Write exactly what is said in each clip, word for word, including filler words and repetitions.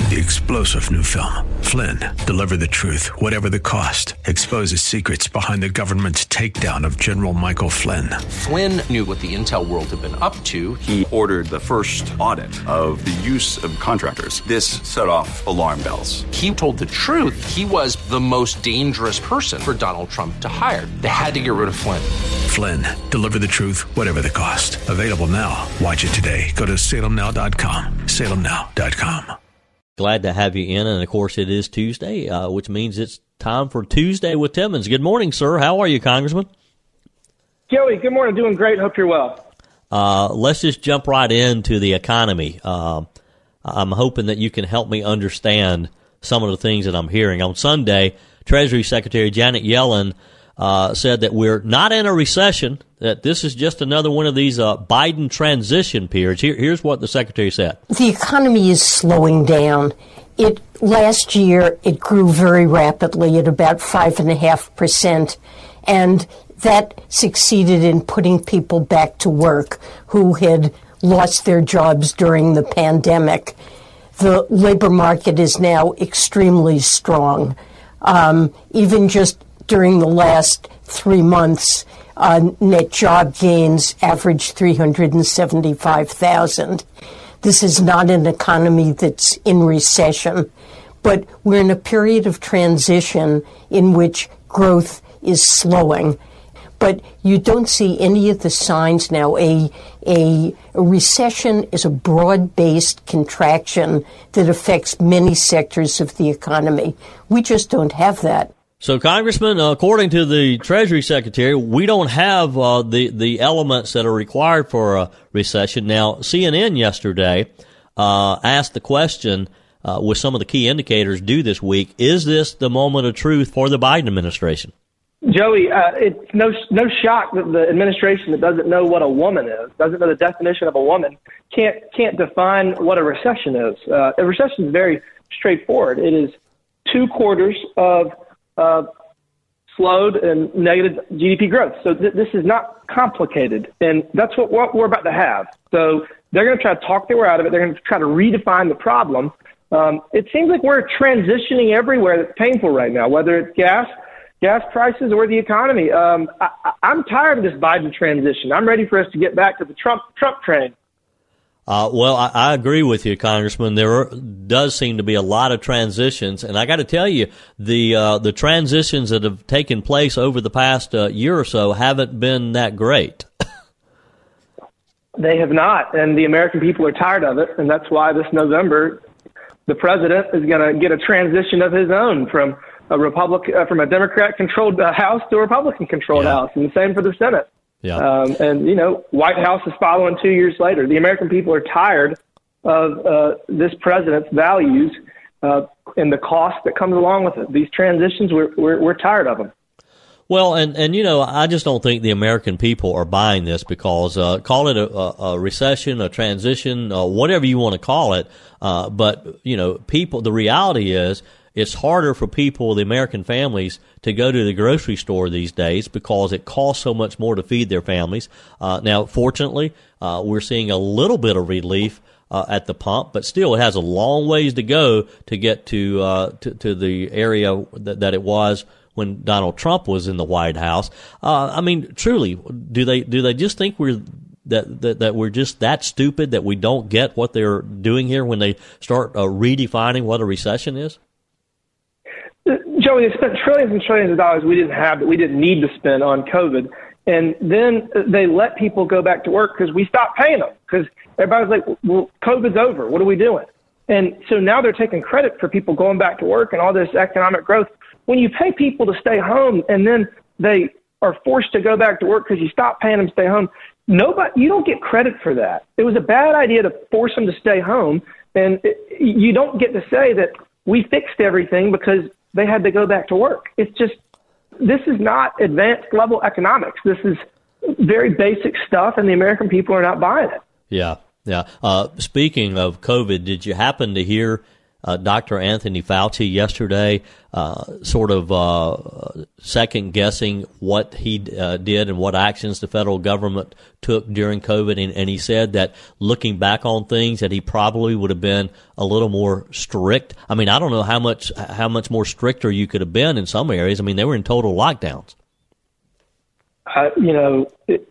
the explosive new film, Flynn, Deliver the Truth, Whatever the Cost, exposes secrets behind the government's takedown of General Michael Flynn. Flynn knew what the intel world had been up to. He ordered the first audit of the use of contractors. This set off alarm bells. He told the truth. He was the most dangerous person for Donald Trump to hire. They had to get rid of Flynn. Flynn, Deliver the Truth, Whatever the Cost. Available now. Watch it today. Go to salem now dot com. salem now dot com. Glad to have you in, and of course it is Tuesday, uh, which means it's time for Tuesday with Timmons. Good morning, sir. How are you, Congressman? Joey, good morning. Doing great. Hope you're well. Uh, let's just jump right into the economy. Uh, I'm hoping that you can help me understand some of the things that I'm hearing. On Sunday, Treasury Secretary Janet Yellen uh, said that we're not in a recession, that this is just another one of these uh, Biden transition periods. Here, here's what the Secretary said. The economy is slowing down. It last year, it grew very rapidly at about five point five percent, and that succeeded in putting people back to work who had lost their jobs during the pandemic. The labor market is now extremely strong. Um, even just during the last three months, uh, net job gains averaged three hundred seventy-five thousand. This is not an economy that's in recession, but we're in a period of transition in which growth is slowing. But you don't see any of the signs now. A, a, a recession is a broad-based contraction that affects many sectors of the economy. We just don't have that. So, Congressman, according to the Treasury Secretary, we don't have uh, the, the elements that are required for a recession. Now, C N N yesterday uh, asked the question uh, with some of the key indicators due this week, is this the moment of truth for the Biden administration? Joey, uh, it's no no shock that the administration that doesn't know what a woman is, doesn't know the definition of a woman, can't can't define what a recession is. Uh, a recession is very straightforward. It is two quarters of uh, slowed and negative G D P growth. So th- this is not complicated, and that's what, what we're about to have. So they're going to try to talk their way out of it. They're going to try to redefine the problem. Um, it seems like we're transitioning everywhere that's painful right now, whether it's gas, gas prices or the economy. Um, I, I'm tired of this Biden transition. I'm ready for us to get back to the Trump Trump train. Uh, well, I, I agree with you, Congressman. There are, does seem to be a lot of transitions, and I got to tell you, the uh, the transitions that have taken place over the past uh, year or so haven't been that great. They have not, and the American people are tired of it, and that's why this November the president is going to get a transition of his own from a Republic uh, from a Democrat-controlled uh, House to a Republican-controlled yeah. House, and the same for the Senate. Yeah. Um, and, you know, White House is following two years later. The American people are tired of uh, this president's values uh, and the cost that comes along with it. These transitions, we're, we're, we're tired of them. Well, and, and, you know, I just don't think the American people are buying this because, uh, call it a, a recession, a transition, uh, whatever you want to call it. Uh, but, you know, people, the reality is, it's harder for people, the American families, to go to the grocery store these days because it costs so much more to feed their families. Uh, now, fortunately, uh, we're seeing a little bit of relief uh, at the pump, but still it has a long ways to go to get to uh, to, to the area that, that it was when Donald Trump was in the White House. Uh, I mean, truly, do they do they just think we're that, that that we're just that stupid that we don't get what they're doing here when they start uh, redefining what a recession is? Joey, they spent trillions and trillions of dollars we didn't have that we didn't need to spend on COVID. And then they let people go back to work because we stopped paying them because everybody's like, well, COVID's over. What are we doing? And so now they're taking credit for people going back to work and all this economic growth. When you pay people to stay home and then they are forced to go back to work because you stop paying them to stay home, nobody, you don't get credit for that. It was a bad idea to force them to stay home. And it, you don't get to say that we fixed everything because they had to go back to work. It's just, this is not advanced level economics. This is very basic stuff, and the American people are not buying it. Yeah, yeah. Uh, speaking of COVID, did you happen to hear uh, Doctor Anthony Fauci yesterday, uh, sort of uh, second-guessing what he uh, did and what actions the federal government took during COVID, and, and he said that looking back on things that he probably would have been a little more strict. I mean, I don't know how much how much more stricter you could have been in some areas. I mean, they were in total lockdowns. Uh, you know, it,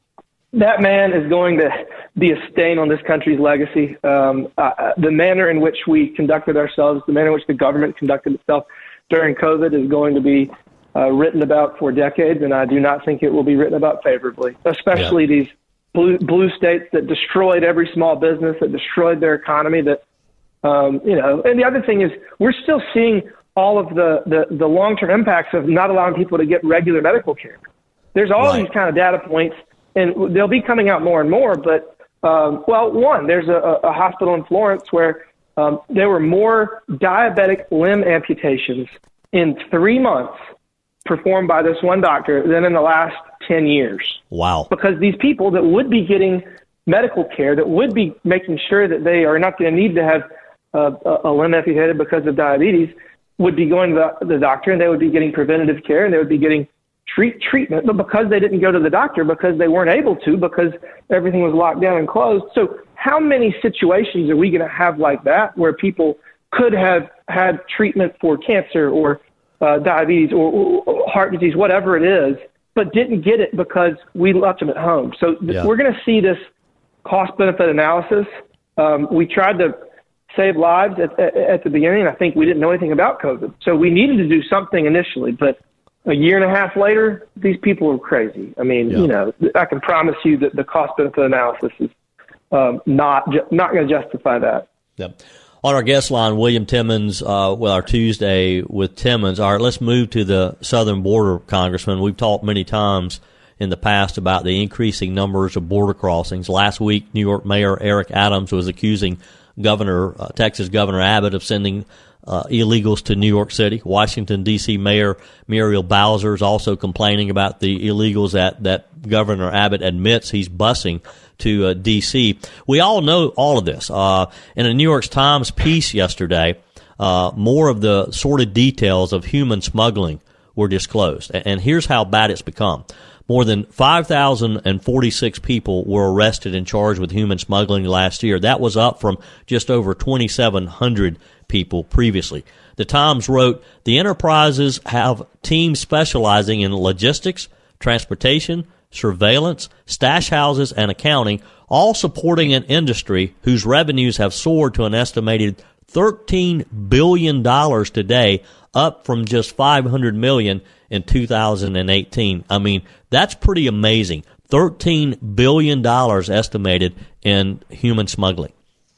that man is going to be a stain on this country's legacy. Um, uh, the manner in which we conducted ourselves, the manner in which the government conducted itself during COVID is going to be uh, written about for decades, and I do not think it will be written about favorably, especially yeah. these blue, blue states that destroyed every small business, that destroyed their economy, that, um, you know, and the other thing is we're still seeing all of the, the, the long-term impacts of not allowing people to get regular medical care. There's all right. these kind of data points, and they'll be coming out more and more. But, um, well, one, there's a, a hospital in Florence where um, there were more diabetic limb amputations in three months performed by this one doctor than in the last ten years. Wow. Because these people that would be getting medical care, that would be making sure that they are not going to need to have uh, a limb amputated because of diabetes, would be going to the, the doctor, and they would be getting preventative care, and they would be getting treat treatment, but because they didn't go to the doctor, because they weren't able to, because everything was locked down and closed. So how many situations are we going to have like that where people could have had treatment for cancer or uh, diabetes or, or heart disease, whatever it is, but didn't get it because we left them at home? So th- yeah. we're going to see this cost-benefit analysis. Um, we tried to save lives at, at, at the beginning. I think we didn't know anything about COVID. So we needed to do something initially, but a year and a half later, these people are crazy. I mean, yeah. you know, I can promise you that the cost-benefit analysis is um, not ju- not going to justify that. Yep. On our guest line, William Timmons, uh, with our Tuesday with Timmons. All right, let's move to the southern border, Congressman. We've talked many times in the past about the increasing numbers of border crossings. Last week, New York Mayor Eric Adams was accusing Governor uh, Texas Governor Abbott of sending Uh, illegals to New York City. Washington, D C Mayor Muriel Bowser is also complaining about the illegals that, that Governor Abbott admits he's busing to uh, D C. We all know all of this. Uh, in a New York Times piece yesterday, uh, more of the sordid details of human smuggling were disclosed. And here's how bad it's become. More than five thousand forty-six people were arrested and charged with human smuggling last year. That was up from just over twenty-seven hundred people previously. The Times wrote, the enterprises have teams specializing in logistics, transportation, surveillance, stash houses, and accounting, all supporting an industry whose revenues have soared to an estimated thirteen billion dollars today, up from just five hundred million dollars in two thousand eighteen. I mean, that's pretty amazing. thirteen billion dollars estimated in human smuggling.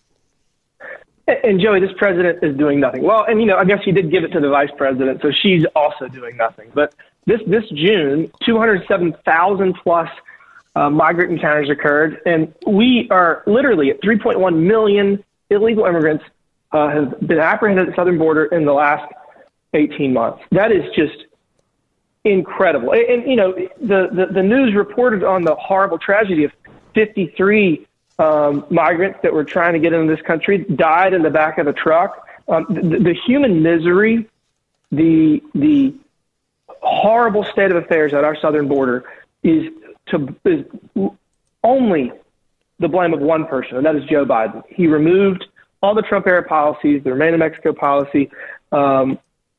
And, Joey, this president is doing nothing. Well, and, you know, I guess he did give it to the vice president, so she's also doing nothing. But this this June, two hundred seven thousand plus uh, migrant encounters occurred, and we are literally at three point one million illegal immigrants uh, have been apprehended at the southern border in the last eighteen months. That is just incredible. And, and you know, the, the, the news reported on the horrible tragedy of fifty-three um, migrants that were trying to get into this country died in the back of a truck. Um, the, the human misery, the the horrible state of affairs at our southern border is to is only the blame of one person, and that is Joe Biden. He removed all the Trump-era policies, the Remain in Mexico policy, um,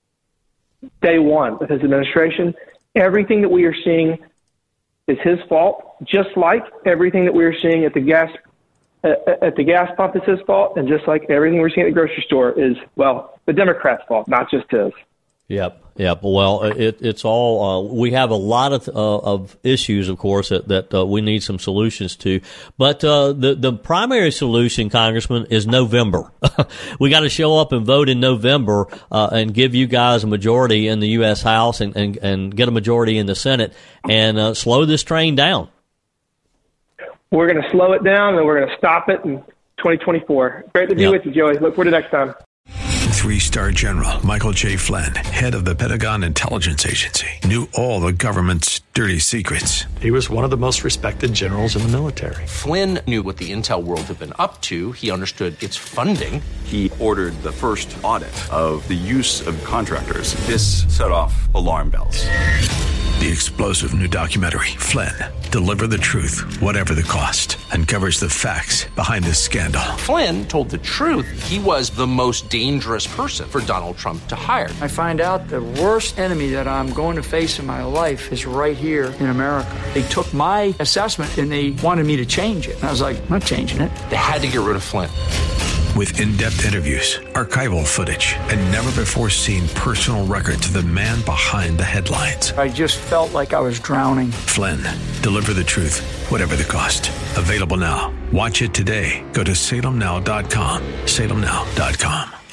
day one of his administration. Everything that we are seeing is his fault, just like everything that we are seeing at the gas at, at the gas pump is his fault, and just like everything we're seeing at the grocery store is, well, the Democrats' fault, not just his. Yep, yep. Well, it, it's all uh, we have a lot of uh, of issues, of course, that, that uh, we need some solutions to. But uh, the the primary solution, Congressman, is November. We got to show up and vote in November uh, and give you guys a majority in the U S House and, and, and get a majority in the Senate and uh, slow this train down. We're going to slow it down and we're going to stop it in twenty twenty-four. Great to be yep. with you, Joey. Look forward to next time. three-star general Michael J. Flynn, head of the Pentagon Intelligence Agency, knew all the government's dirty secrets. He was one of the most respected generals in the military. Flynn knew what the intel world had been up to. He understood its funding. He ordered the first audit of the use of contractors. This set off alarm bells. The explosive new documentary, Flynn, Deliver the Truth, Whatever the Cost, uncovers the facts behind this scandal. Flynn told the truth. He was the most dangerous person for Donald Trump to hire. I find out the worst enemy that I'm going to face in my life is right here in America. They took my assessment and they wanted me to change it. And I was like, I'm not changing it. They had to get rid of Flynn. With in-depth interviews, archival footage, and never-before-seen personal records of the man behind the headlines. I just felt like I was drowning. Flynn, Deliver the Truth, Whatever the Cost. Available now. Watch it today. Go to salem now dot com. salem now dot com.